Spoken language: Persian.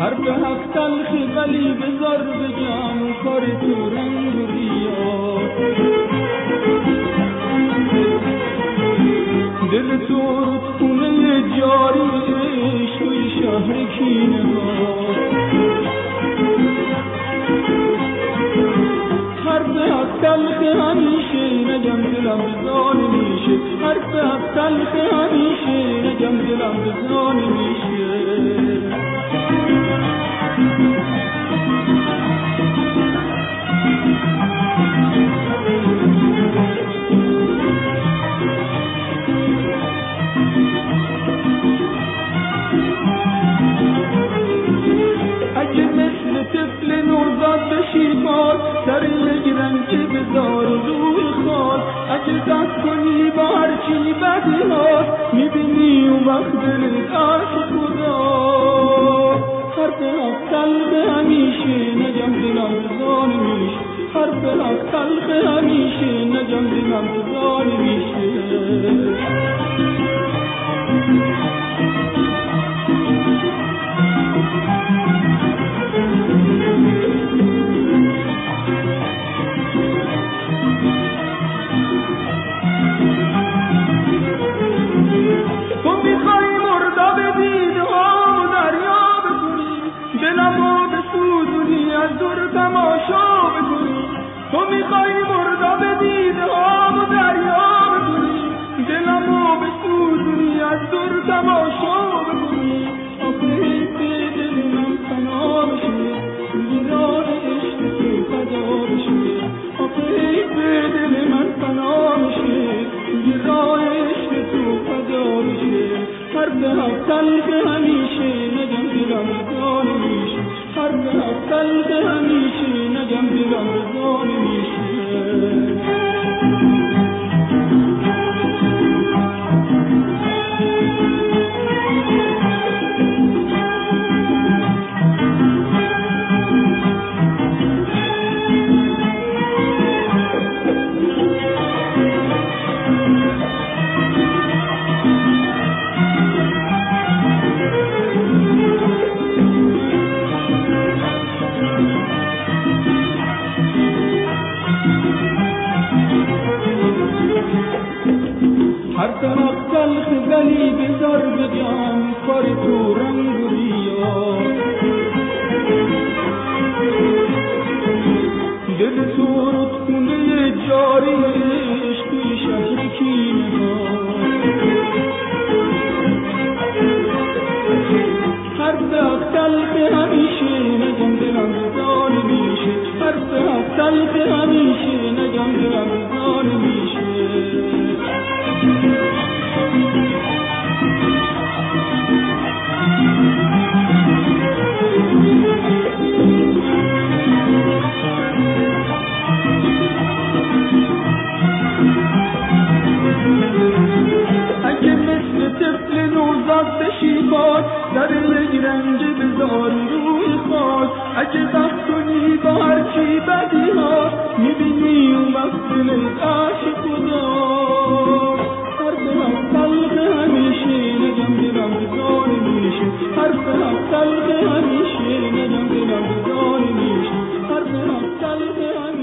حرف حق تلخی ولی بذار بگم کار تو رنگ و ریاض. دل تو رودخونه جاری عشقی شهر کینه ها. حرف حق تلخی همیشه نگم دلم بزان میشه. حرف حق تلخی همیشه نگم دلم بزان میشه. اگه مثل طفل نوزاد بشی باز در نگیرن که بذار روی خواست. اگه دست کنی با هرچی بدی هاست میبینی اون وقت دلت عشق خدا. حرف حق تلخ همیشه نگم دلم بزان میشه. حرف حق تلخ همیشه نگم دلم بزان میشه. تو میخوای مردا به دیده ها و دریا بکنی، دلمو بسوزونی از دور تماشا بکنی. آخه به دل من فنا بشه دیدار عشق تو فدا بشه. آخه به دل من فنا بشه دیدار عشق تو فدا بشه. حرف حق تلخ همیشه نگم دلم بزان میشه. حرف حق تلخ همیشه نگم دلم بزان میشه. حرف حق تلخ ولی بذار بگم کار تو رنگ و ریاض. دل تو رودخونه جاری عشقی شهر کینه ها. حرف حق تلخ همیشه نگم دلم بزان میشه. حرف حق تلخ همیشه نگم دلم بزان میشه. اگه مثل طفل نوزاد بشی باز در یک رنج بذاری روی خواست. اگه بخت کنی با هرچی بدی ها میبینی اون وقت دلت عشق خدا. حرف حق تلخ همیشه نگم دلم بزان میشه. حرف حق تلخ همیشه نگم دلم بزان میشه. حرف حق تلخ